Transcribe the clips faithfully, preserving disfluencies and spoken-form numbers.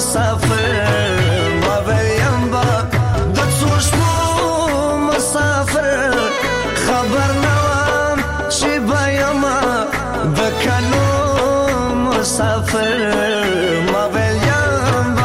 مسافر ما ویم با د څو شپو مسافر خبر نه وم چې به یم د کلو مسافر ما ویم با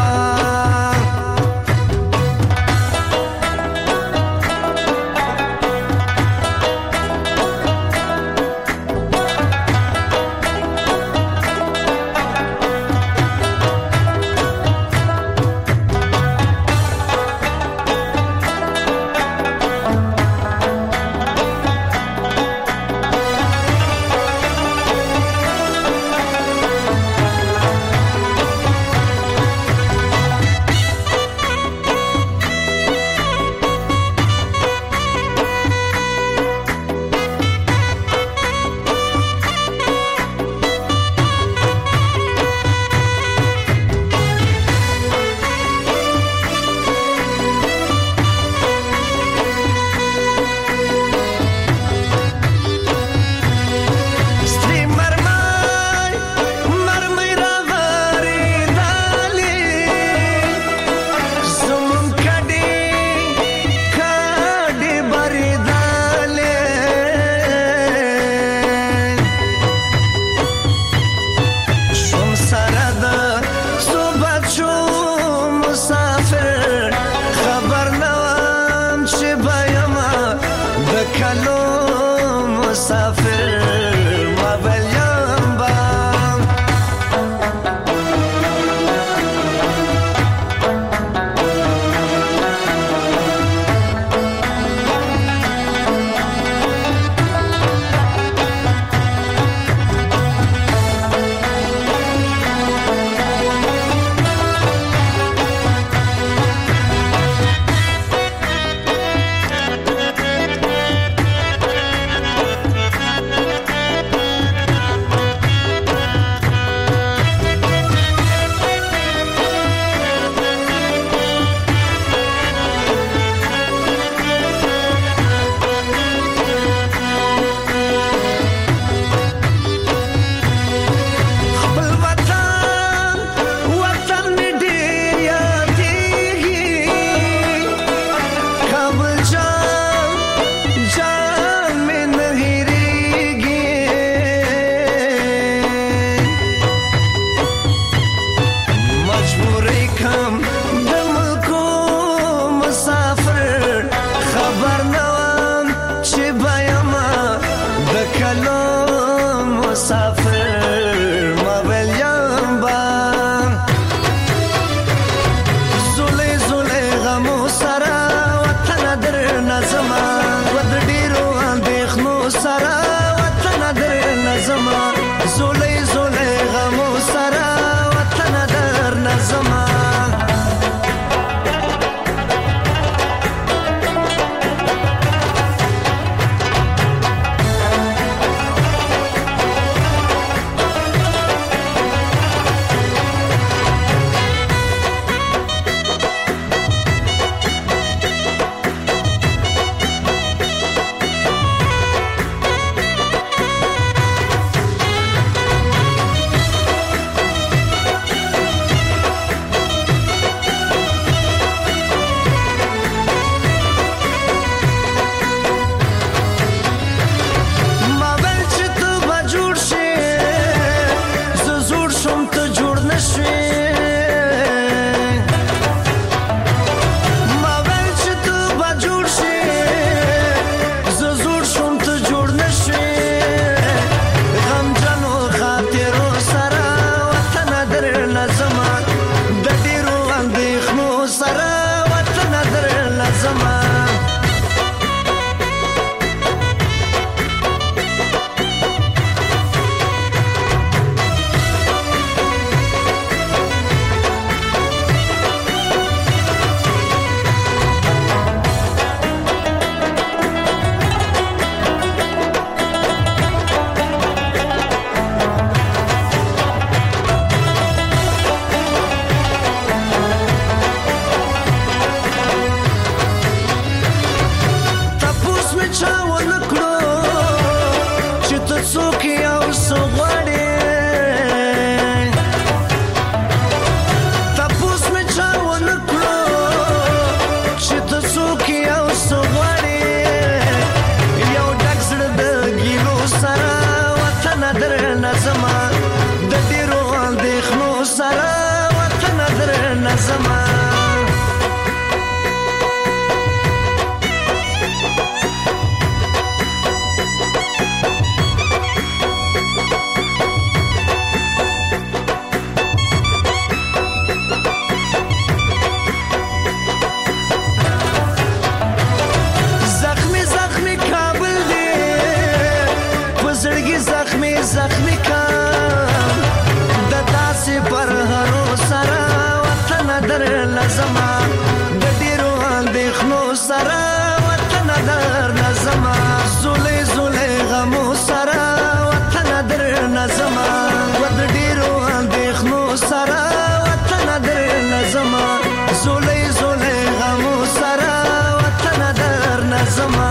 کلو مسافر ما ویم با مسافر ما ویم با زولی زولی غمو سرا وطن در نظما ود ډیرو اندېښنو سرا وطن در نظما زولی زولی غمو سرا وطن در نظما نظما زخمی کام د داسې پر هرو سره وطن در لزما د ډیرو اندېښنو سره وطن در لزما زولې زولې غمو سره وطن در لزما و د ډیرو اندېښنو سره وطن در لزما زولې زولې غمو سره وطن در لزما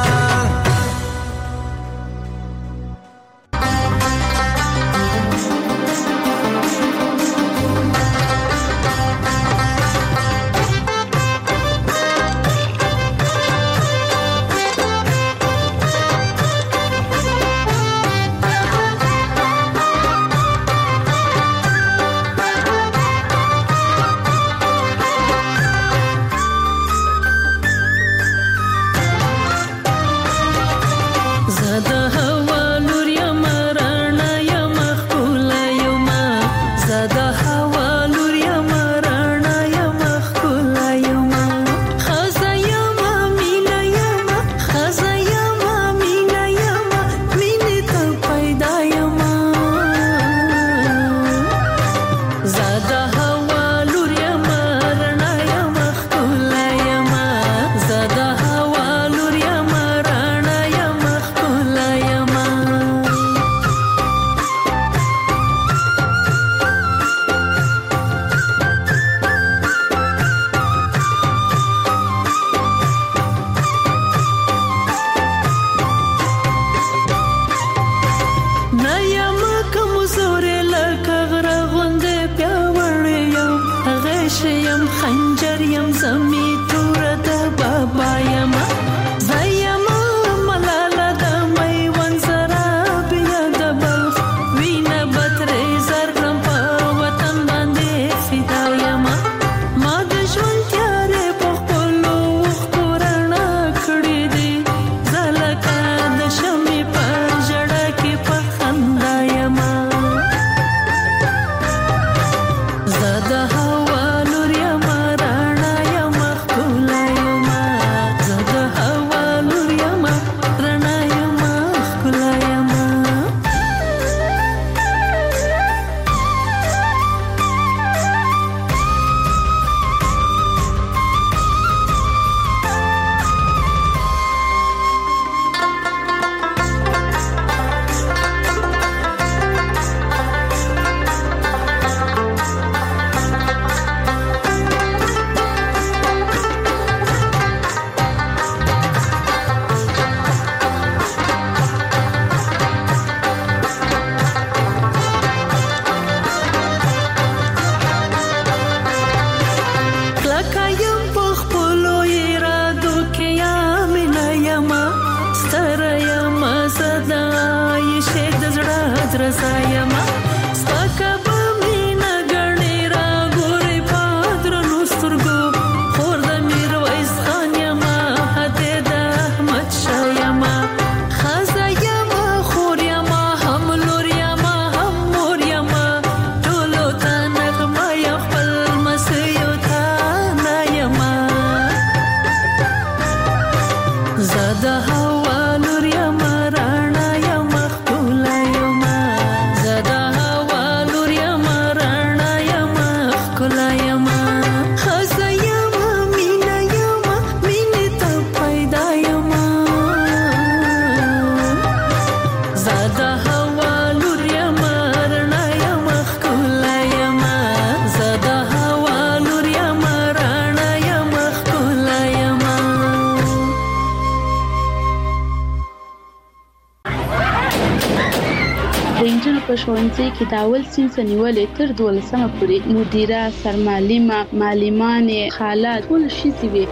په ښوونځي کې د اول صنف نیولې تر دولسمه پورې مدیره، سرمعلمه، معلمانې، خالات ټول ښځې وي.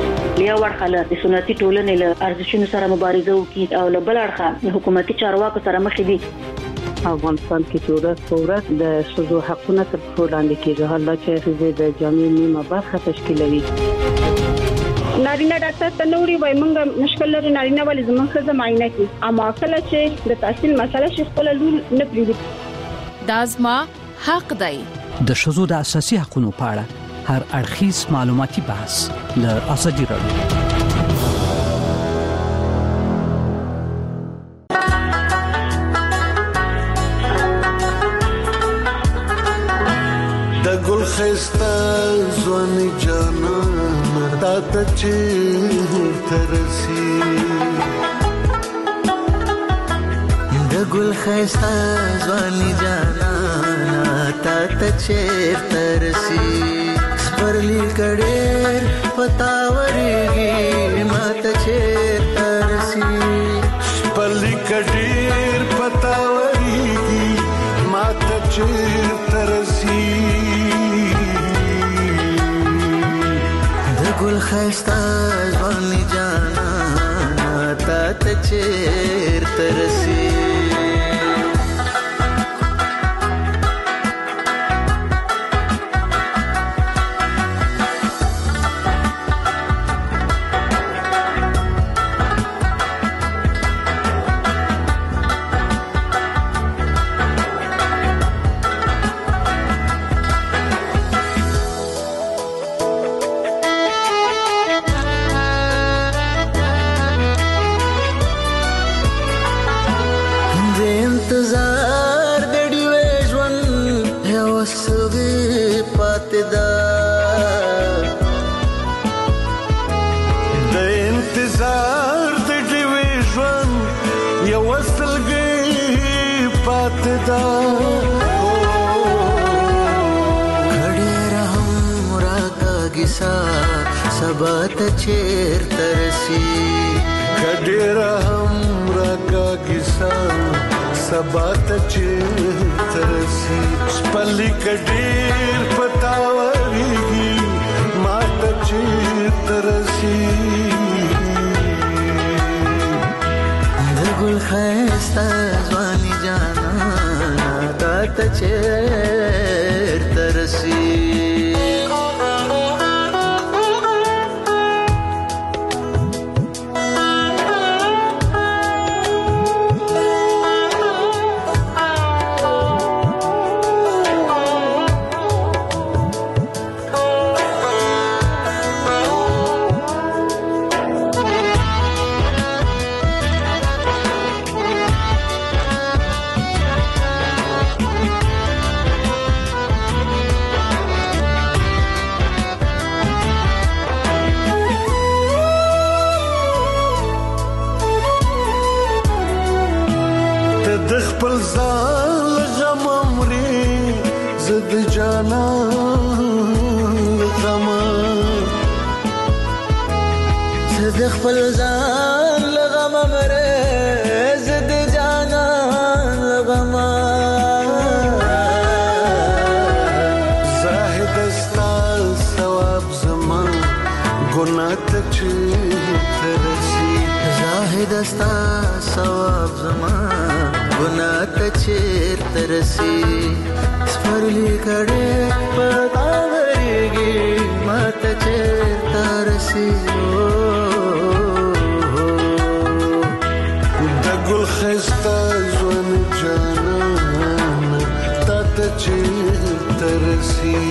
یو اړخ له سنتي ټولنې له ارزښتونو سره مبارزه وکړي او له بل اړخه حکومتي چارواکو سره مخ دي. افغانستان کې چې ورځ په ورځ د ښځو حقونه تر پښو لاندې کیږي، حالا چې ښځې د جامعې نیمه برخه تشکیلوي. نارینه ډاکټر ته نوري وای مونږ مشکل لري نارینه ولې زموږ ښځه معاینه کوي، اما کله چې د تحصیل مسله شي خپل لور نه پریږدي. دا زما حق دی. د ښځو د اساسي حقوقو په اړه هر اړخیز معلوماتي بحث له ازادي راډیو. د ګل خسته ځواني جانان تا ته چې ترسي، د ګل خسته ځواني جانان تا ته چې ترسي، سپرلی کډېر پتاوريږي ما ته چې ترسي، سپرلی کډېر پتاوريږي ما ته چې ترسي، ګل خسته ځواني جانا تا ته چیرته رسي. انتظار د ډیوې ژوند یو سوي پاتې ده، د انتظار د ډیوې ژوند یو سلګي پاتې ده، کډېر هم راکاږي سا سبا ته چیرته رسي، کډېر هم راکاږي سا سبا ته چیرته رسي، سپرلی کډېر پتاوريږي ما ته چیرته رسي، د ګل ښایسته ځواني جانا تا ته چیرته رسي. د خپل ځان غم مري زد جانان غم، زد خپل ځان غم مري زد جانان غم، زاهد استا ثواب زمان ګناه ته چیرته رسي، زاهد استا ثواب زمان ګناه ته چیرته رسي، سپرلی کډېر پتاوريږي ما ته چیرته رسي، د ګل خسته ځواني جانان تا ته چیرته رسي.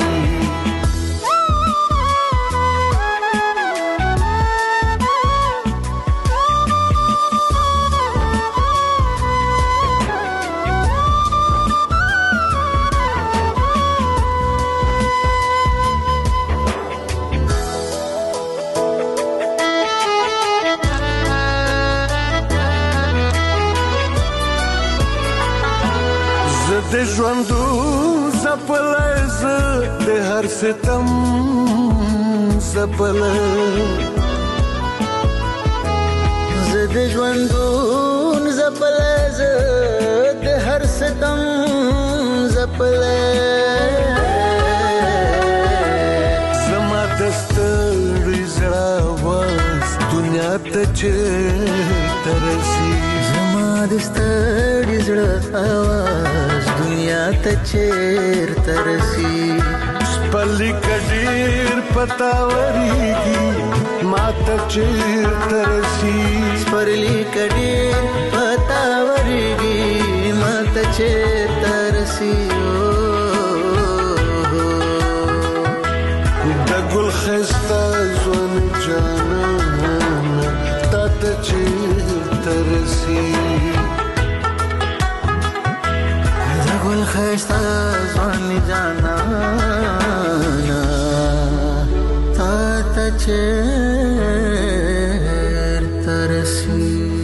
د ژوندو زپلای زه د هر ستم زپلای، زه د ژوندون زپلای زه د هر ستم زپلای، زما د ستړي زړه آواز دنیا ته چیرته رسي، زما د ستړي زړه आवाज دنیا ته چیر ترسي پلی کډیر پتاوريږي ماته چیر ترسي پلی کډیر پتاوريږي ماته چیر ترسي د ګل خسته ځوان جانان ته چیر ترسي د ګل خسته ځوان جانان ته چیر ترسي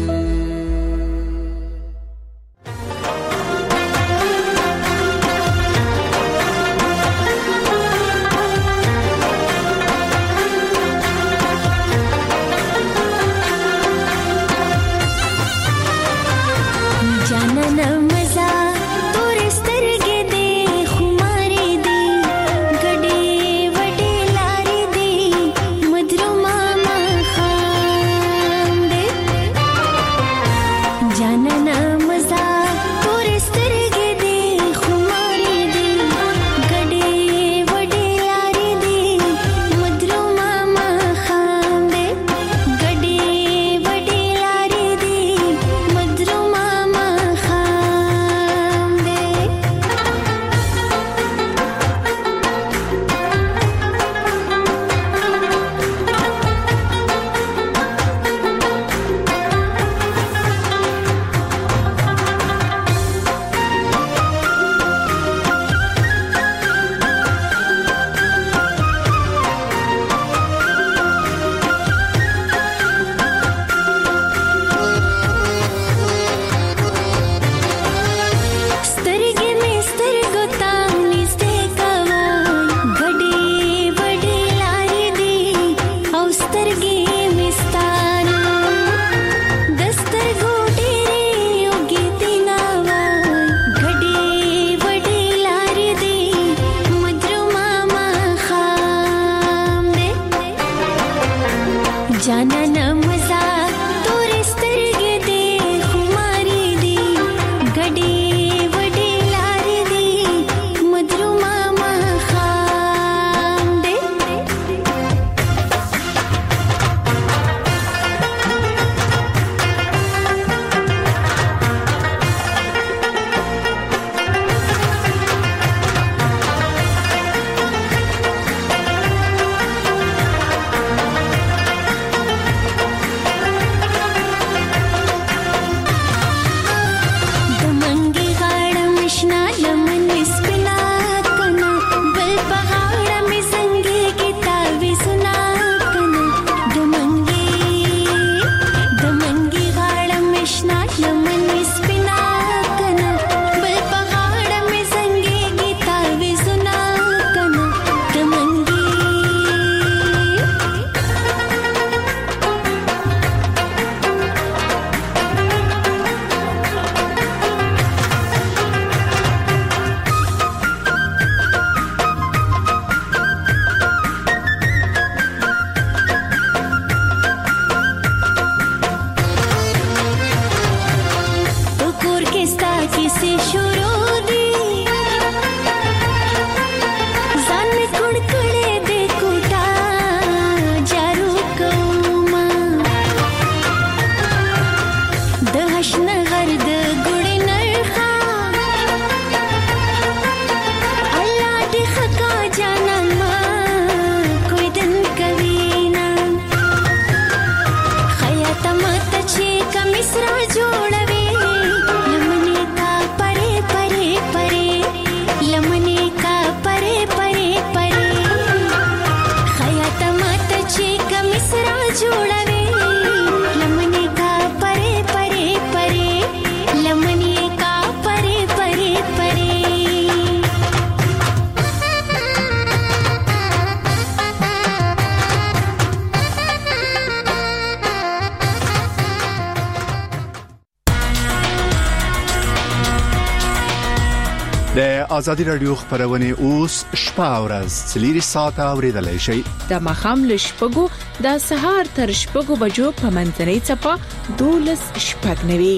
د ازادي رادیو خبرونه اوس شپه او ورځ څلوري ساعته اوریدلای شئ د مخام لشپګو د سهار تر شپږو بجو په منځنۍ چپه دولس شپږ نوي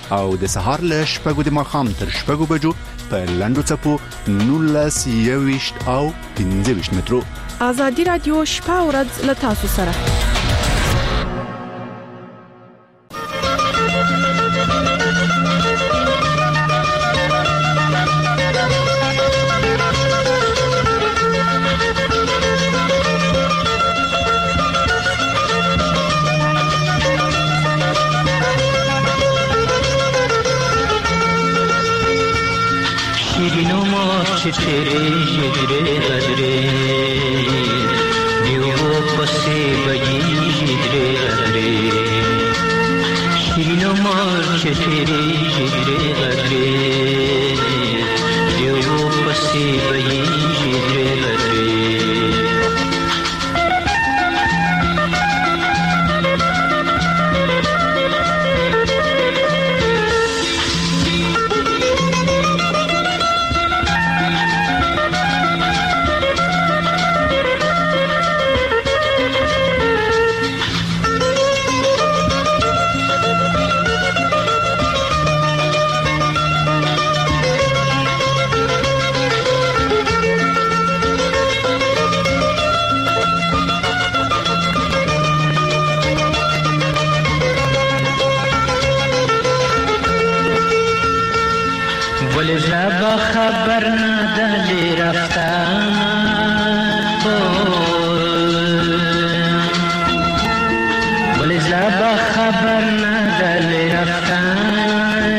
او د سهار له شپږو د ماښام تر شپږو بجو په لنډو څپو نولس یویشت او پنځه ویشت مترو. ازادي رادیو شپه او ورځ له تاسو سره. तेरे जिगरे गजरे दियो पसे बजी जिगरे गजरे शिनो मार्च तेरे जिगरे गजरे दियो पसे बजी जिगरे गजरे خبر نداری رفتن ولی زبا خبر نداری رفتن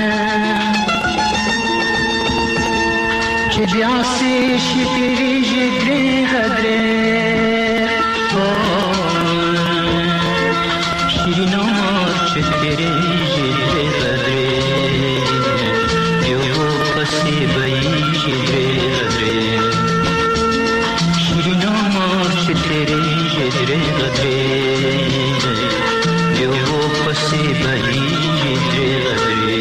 که بیاسی شیری جگری غدره شیرین آمار چه تیری جگری غدره سی بایی جدره غدره شیرینو مارچ تیره جدره غدره دیو پسی بایی جدره غدره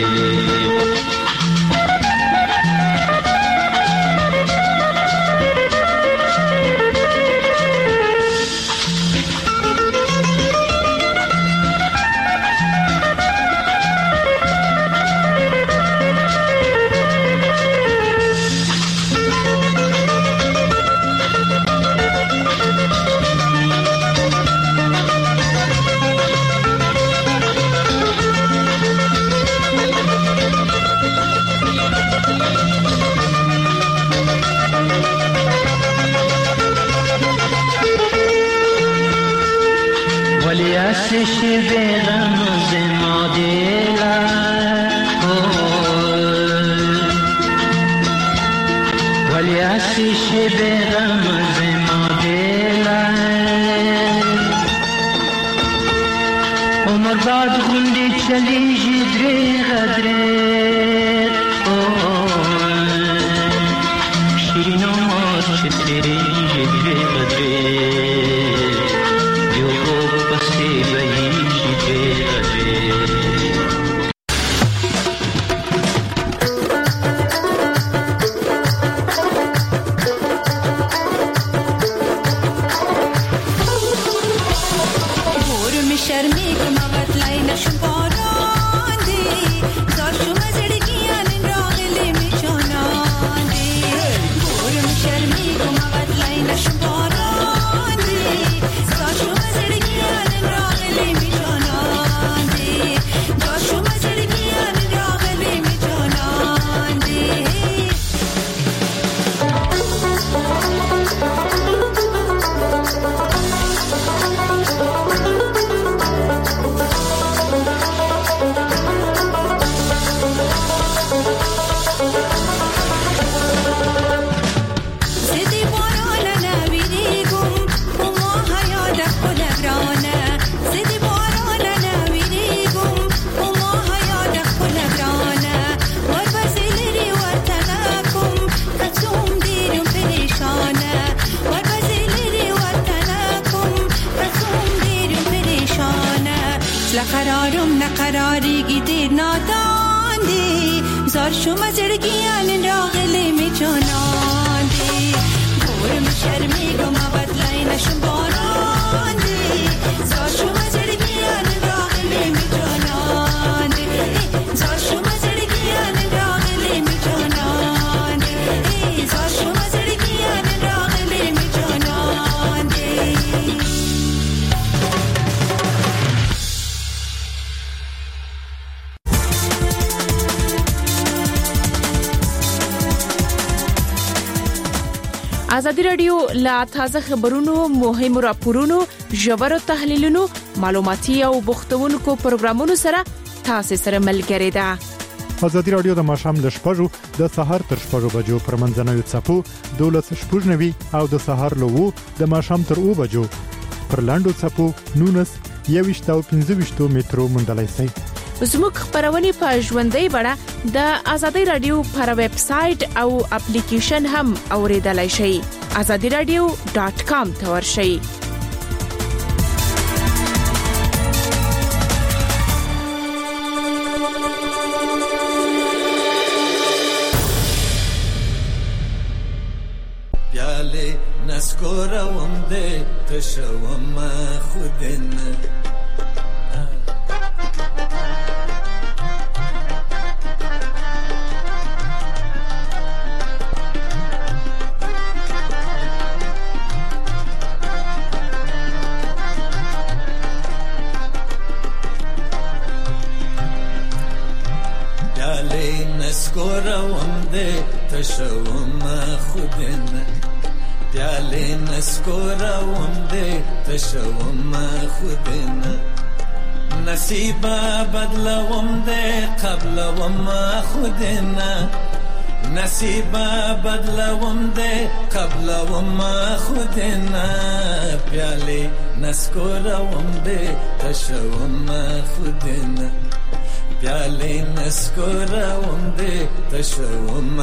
قرارم نقراری گیدیر ناداندی زار شما زرگیان راغلی می جاناندی گورم شرمی گم آباد لاینشم باراندی زار شما زرگیان راغلی می جاناندی زار شما ازادي رادیو لا تازه خبرونو مهم راپورونو ژور تحلیلونو معلوماتي او بوختونکو پروګرامونو سره تاسو سره ملګری ده. ازادي رادیو د ماشام د شپږو د سهار تر شپږو بجو پر منځنوي چپو دولس شپږنوي او د سهار لوو د ماشام تر او بجو پر لاندو چپو نونس یويشت او پنځه مترو مندلای سي. زموږ خبرونه په ژوندۍ بڼه د ازادي رادیو پر ویب سټ او اپلیکیشن هم اوریدلای شئ. azadi radio dot com ته ورشئ. پیاله نسکورم ده تشوم خودن نسکورم ده تشوم خودن پیاله نسکورم ده تشوم خودن نصیبا بدلوم ده قبلوم خودن نصیبا بدلوم ده قبلوم خودن پیاله نسکورم ده تشوم خودن پیاله نسکورم ده تشوم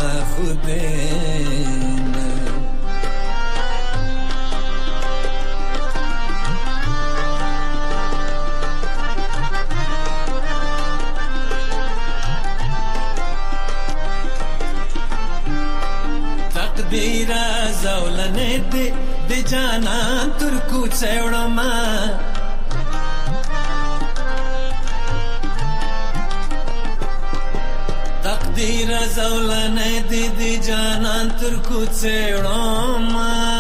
خودن تقدیر زولنه ده ده جانان ترکو چوڑم تقدیر زولنه دی دی جانان تر کوڅېړم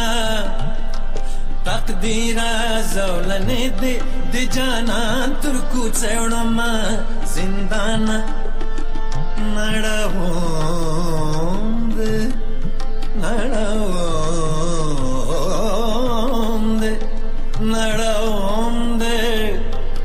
تقدیر زولنه دی دی جانان تر کوڅېړم زندان نړوم دې نړوم دې نړوم دې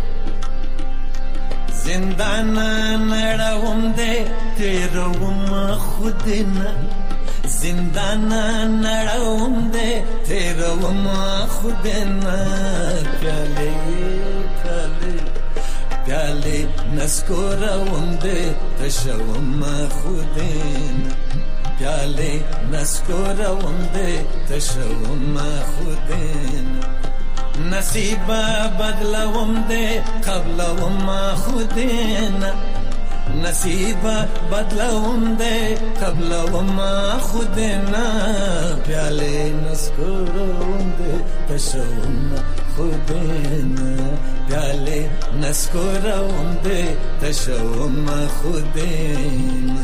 زندان نړوم دې تیروم خودنا زندان نړوم دې تیروم خودنا پیاله پیاله پیاله نسکورم دې تشوم خودنا پیاله نسکورم دې تشوم خودنا نصیبا بدلوم دې قبلوم خودنا نصیبا بدلوم دے قبلوم خودنا پیالے نسکورم دے تشوم خودنا پیالے نسکورم دے تشوم خودنا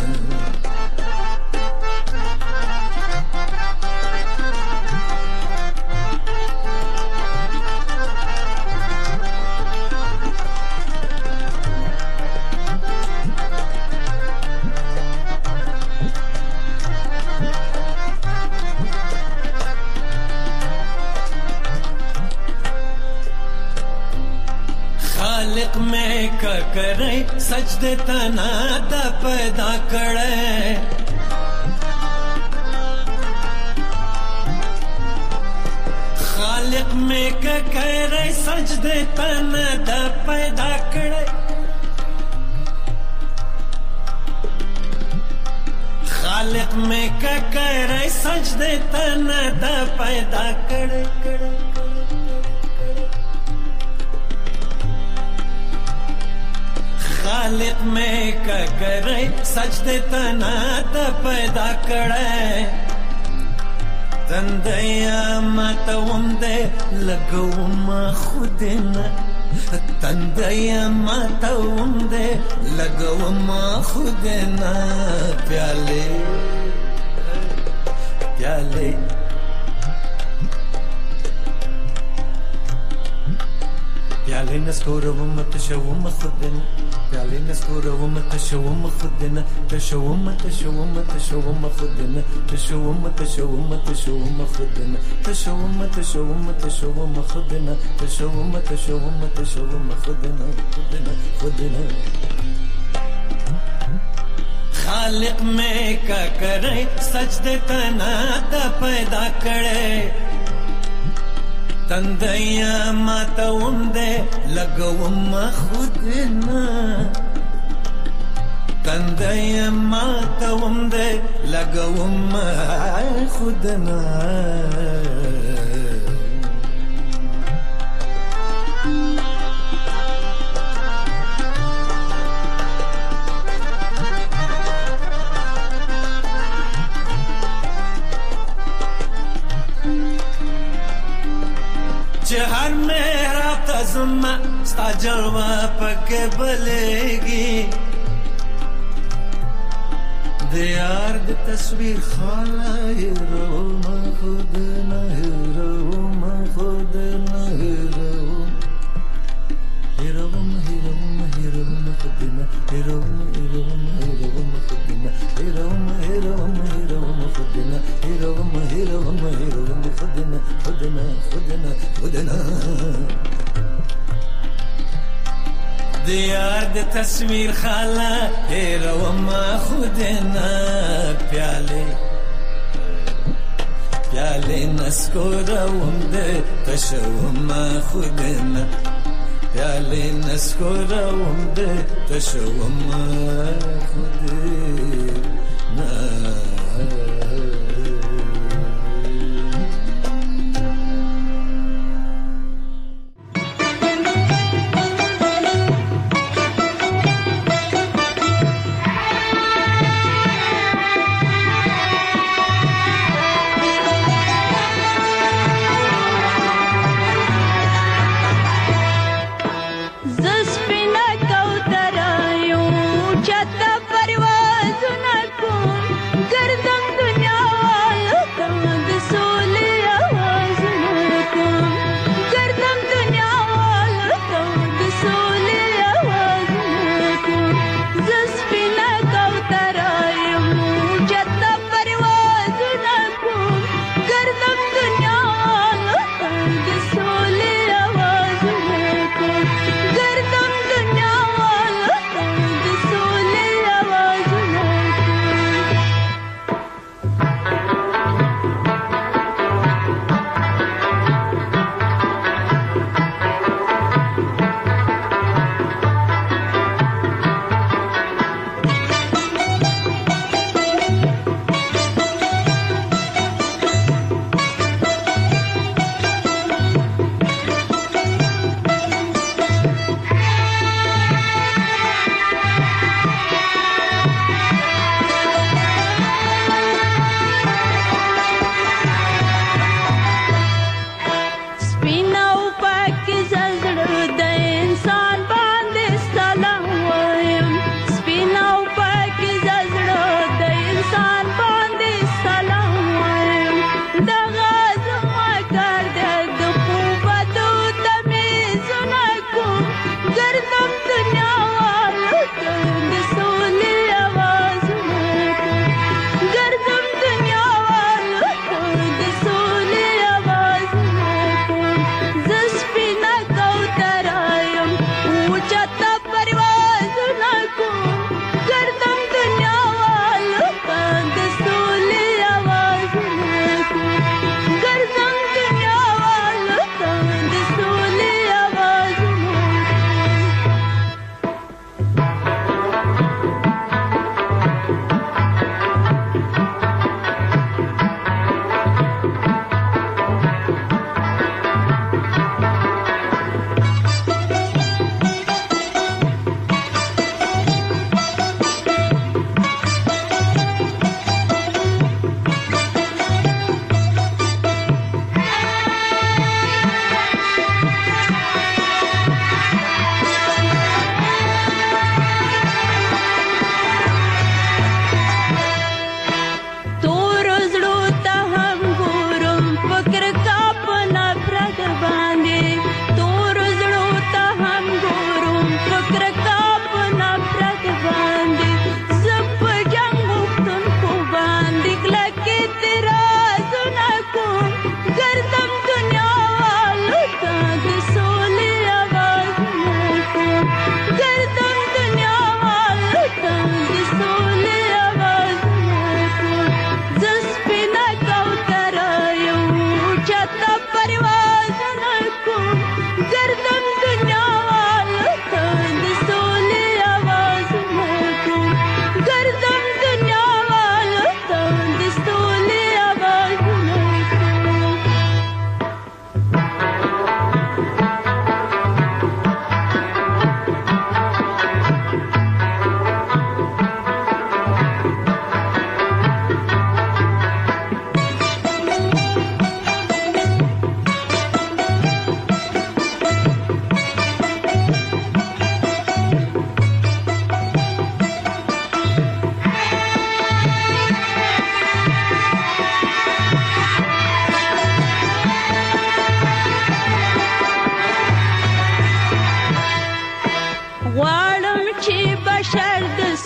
خالق میں کا کرے سجدے تنا دا پیدا کرے خالق میں کا کرے سجدے تنا دا پیدا کرے خالق میں کا کرے سجدے تنا دا پیدا کرے کرے خالق میں کا کرے سجدے تنا دا پیدا کرے تندیا ماتوم دے لگوم خودنا تندیا ماتوم دے لگوم خودنا پیالے پیالے پیالې نستورم تشوم خودنه پیالې نستورم تشوم خودنه تشوم تشوم تشوم خودنه تشوم تشوم تشوم خودنه تشوم تشوم تشوم خودنه تشوم تشوم تشوم خودنه خودنه خودنه خالق میں کا کرے سجدے تنا تا پیدا کرے تندیا ماتوم دے لگوم خودنا تندیا ماتوم دے لگوم خودنا हर मेरा तज़मा स्ता जलवा पके बलेगी दियार दी तस्वीर खाला हीरो मैं खुद न हीरो मैं खुद न हीरो हीरो हीरो हीरो खुद न हीरो हीरो हीरो खुद न हीरो हीरो हीरो खुद न हीरो हीरो हीरो खुद न खुद न खुद न खुद न दियार दे तस्वीर खाला हीरो मा खुद न प्याले प्याले नस्कोरम दे तशवम खुद न प्याले नस्कोरम दे तशवम खुद न परवाज़ न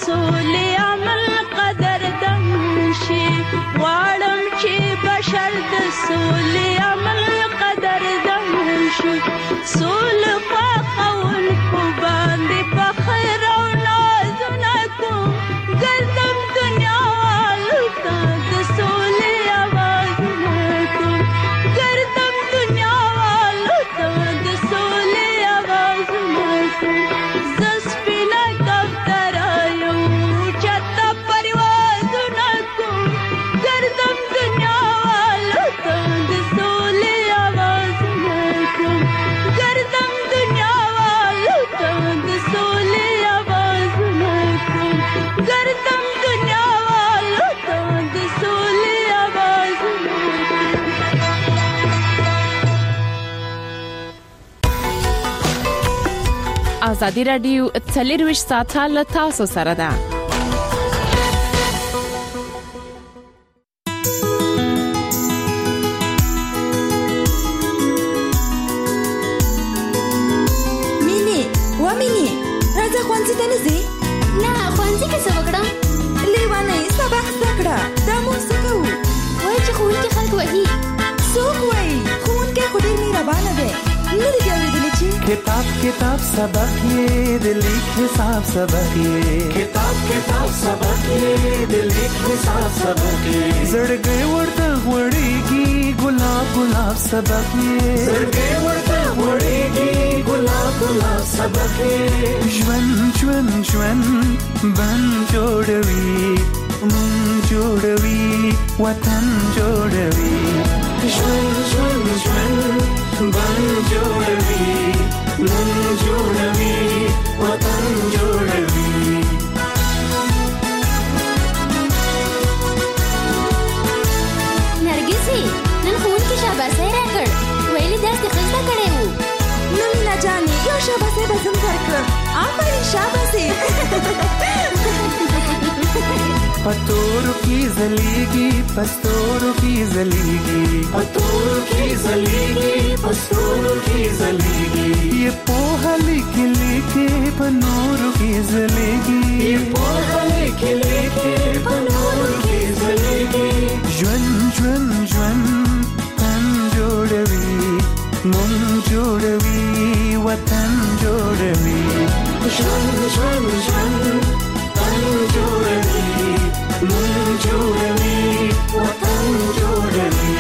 سولې عمل قدردان شي غواړم چې بشر د سولې عمل قدردان شي سولې خوښون کو باندې فخر او نازونه کوم ګرځم دنیا والو ته د سولې آوازونه کوم ګرځم دنیا والو ته د سولې آوازونه کوم زه سپینه کوتره یم چاته پروازونه کوم ګرځم دنیا والو ته د سولې آوازونه کوم ګرځم دنیا والو ته د سولې آوازونه کوم ګرځم دنیا والو ته د سولې آوازونه ازادي رادیو څلرویشت ساعته له تاسو سره ده. مینې و مینې راځه ښوونځي ته نه ځې؟ نه ښوونځي کې څه وکړم؟ لیونۍ سبق زده کړه دا موږ څه کوو؟ وایي چې ښوونکي خلک وهي. څوک وایي؟ ښوونکی خو ډېر مهربانه دی. نه دې دې اورېدلی چې किताब किताब सबक ये दिल हिसाब सबक ये किताब किताब सबक ये दिल हिसाब सबक ये जड़गे वर्ता वड़ेगी गुलाब गुलाब सबक ये जड़गे वर्ता वड़ेगी गुलाब गुलाब सबक ये ज्वन ज्वन ज्वन बन जोड़वी मन जोड़वी वतन जोड़वी ज्वन ज्वन ज्वन बन जोड़वी मन जोड़वी वतन जोड़वी نرګسي نن ښوونکي شاباسي راکړ ویلي درس یې ښه زده کړی و. نو مینا جانې یو شاباسي به زم درکړم. آفرین شاباسي. पतोरू की जलेगी पस्तोरू की जलेगी पतोरू की जलेगी पस्तोरू की जलेगी ये पोहा लिखे लिखे पनोरू की जलेगी ये पोहा लिखे लिखे पनोरू की जलेगी ज्वन ज्वन ज्वन तन जोड़वी मन जोड़वी वतन जोड़वी ज्वन ज्वन ज्वन तन जोड़वी मन जोड़वी वतन जोड़वी.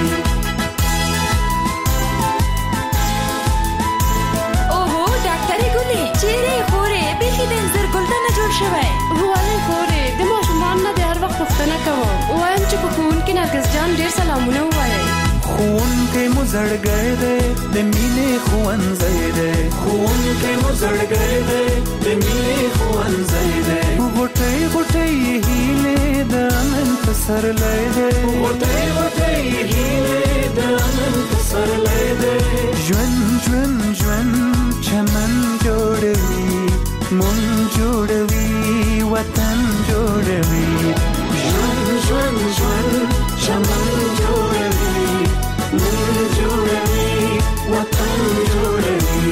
اوهو ډاکټرې ګلې چیرې خورې بیخي د انځر ګل نه جوړ شوی. ولې خورې د ماشومان نه د هر وخت پوښتنه کوم وایم چې په ښوونکي نرګس جان ډېر سلامونه ووایئ. ښوونکی مو زړګی دی د مینې ښوونځی دی ښوونکی مو زړګی دی د مینې ښوونځی دی غوټۍ غوټۍ یې هیلې د امن پسرلی دی غوټۍ غوټۍ یې هیلې د امن پسرلی دی ژوند ژوند ژوند چمن جوړوي مون جوړوي وطن جوړوي ژوند ژوند ژوند چمن جوړوي मन जोड़वी वतन जोड़वी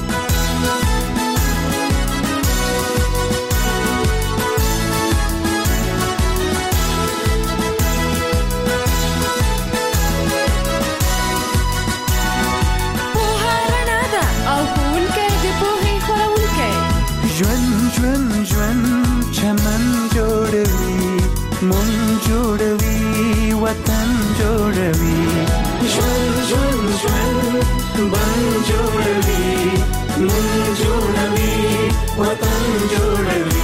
पोहा रڼا ده او ښوونکی د پوهې خپروونکی. ژوند ژوند ژوند چمن جوړوي मन जोड़वी वतन जोड़वी ژوند ژوند ژوند बन जोड़वी मन जोड़वी वतन जोड़वी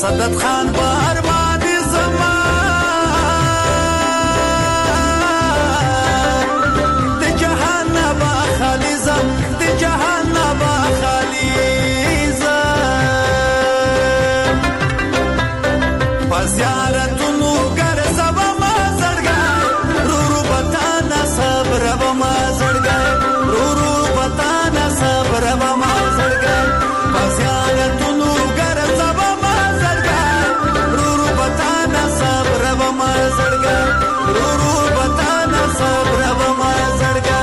صدد خان بار باندې زما د جهان با خالی زم د جهان با خالی زم پزیارتونو ګرځم ما زړګی رو رو بتانا صبر به ما زړګی رو رو بتانا صبر به ما زړګی پزیارتونو ګرځم ما زړګی رو رو بتانا صبر به ما زړګی رو رو بتانا صبر به ما زړګی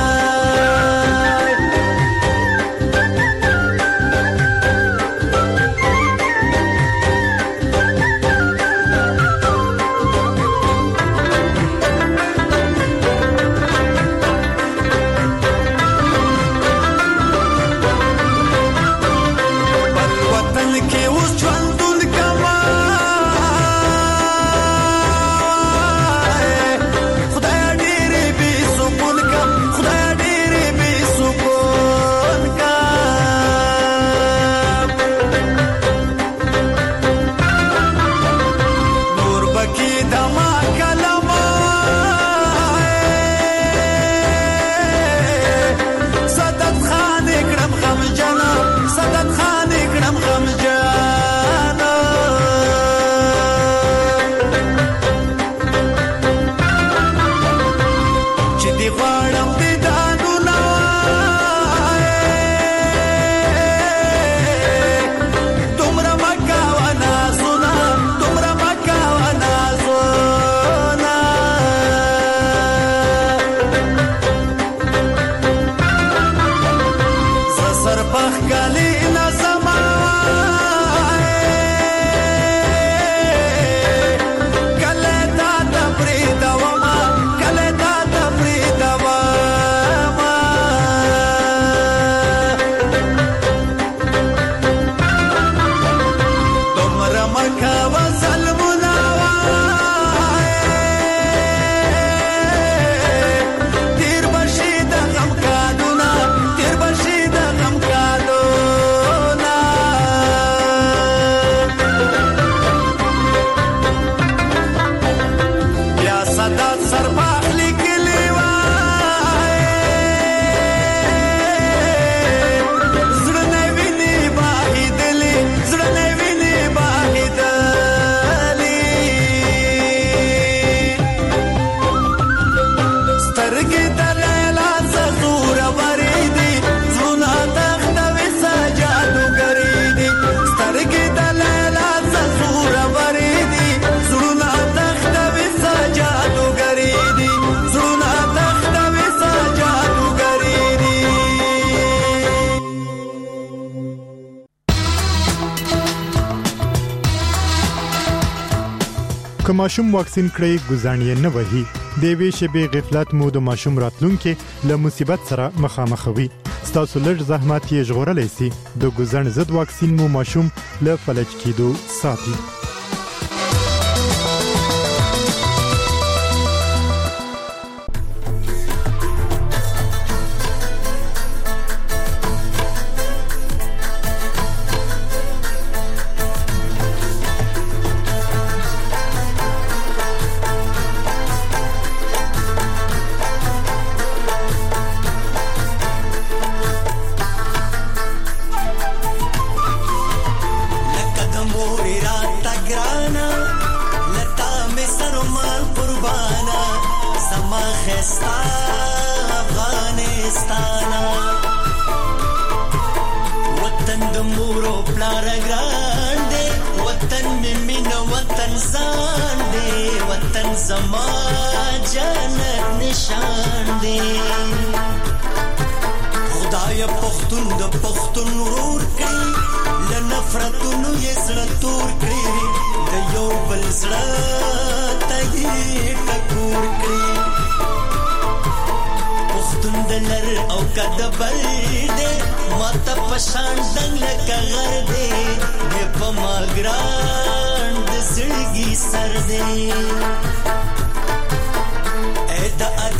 که ماشوم واکسین کړئ ګزانې نه وهي د یوې شېبې غفلت مو د ماشوم راتلونکي له مصیبت سره مخامخوي ستاسو لږ زحمت یې ژغورلی سي د ګزن ضد واکسین مو ماشوم له فلج کېدو ساتي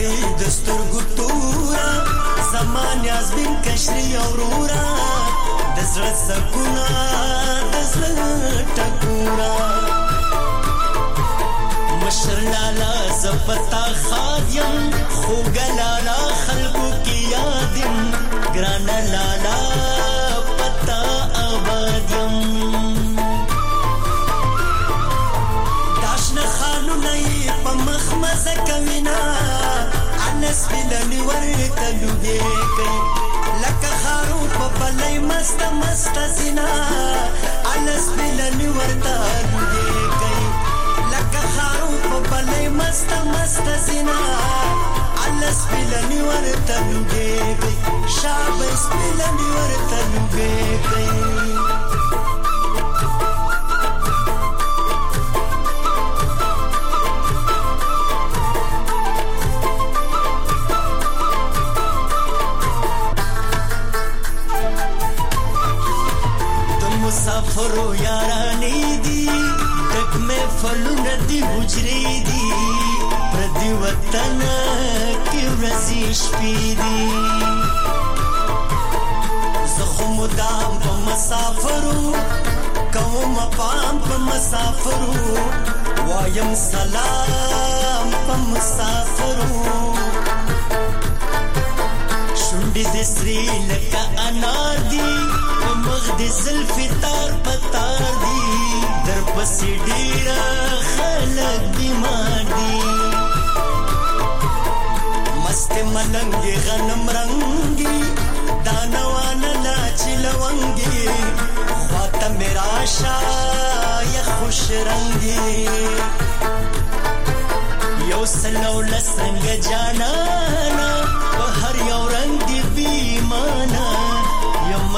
دستور ګتورا زمان یاز بن کشری اورورا د دزړه سکونه دزړه ټکورا مشر لالا زپتا خادیم خوګلالا خلکو کې یادم ګران لالا پتا آبادیم داشنه خانو نه په مخ مزه کوینا انس بلنی ورته لوګي کوي لکه خارو په بلای مست مست زینا انس بلنی ورته لوګي کوي لکه خارو په بلای مست مست زینا انس بلنی ورته لوګي کوي شابس بلنی ورته لوګي کوي مسافرو یارانی دی دک میں فلون دی حجری دی پردی وطن کی ورزی شپی دی زخم دام پا مسافرو قوم پام پا مسافرو وایم سلام پا مسافرو شنڈی دی سری لکا انار دی مغ دی زلفی تار پتار دی در پسی ڈیرا خلق بیمار دی مست ملنگی غنم رنگی دانوان لاچی لونگی خواتا میرا شای خوش رنگی یو سلو لسنگ جانانا بہر یو رنگ دی بیمانا یم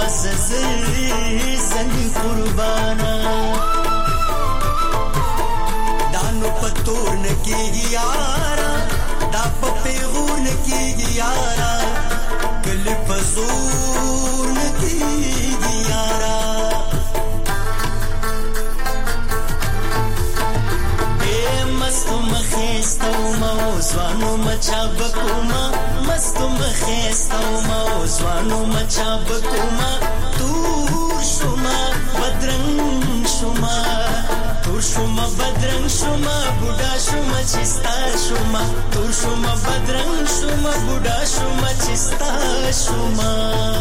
زنی قربانا دانو پتور نکی گیارا دا پپیغور نکی گیارا کل پزور نکی گیارا اے مستو مخیستو موزوانو مچا بکوما مستو مخیستو موزوانو مچا بکوما تور شما بدرنگ شما تور شما بدرنگ شما بودا شما چستا شما تور شما بدرنگ شما بودا شما چستا شما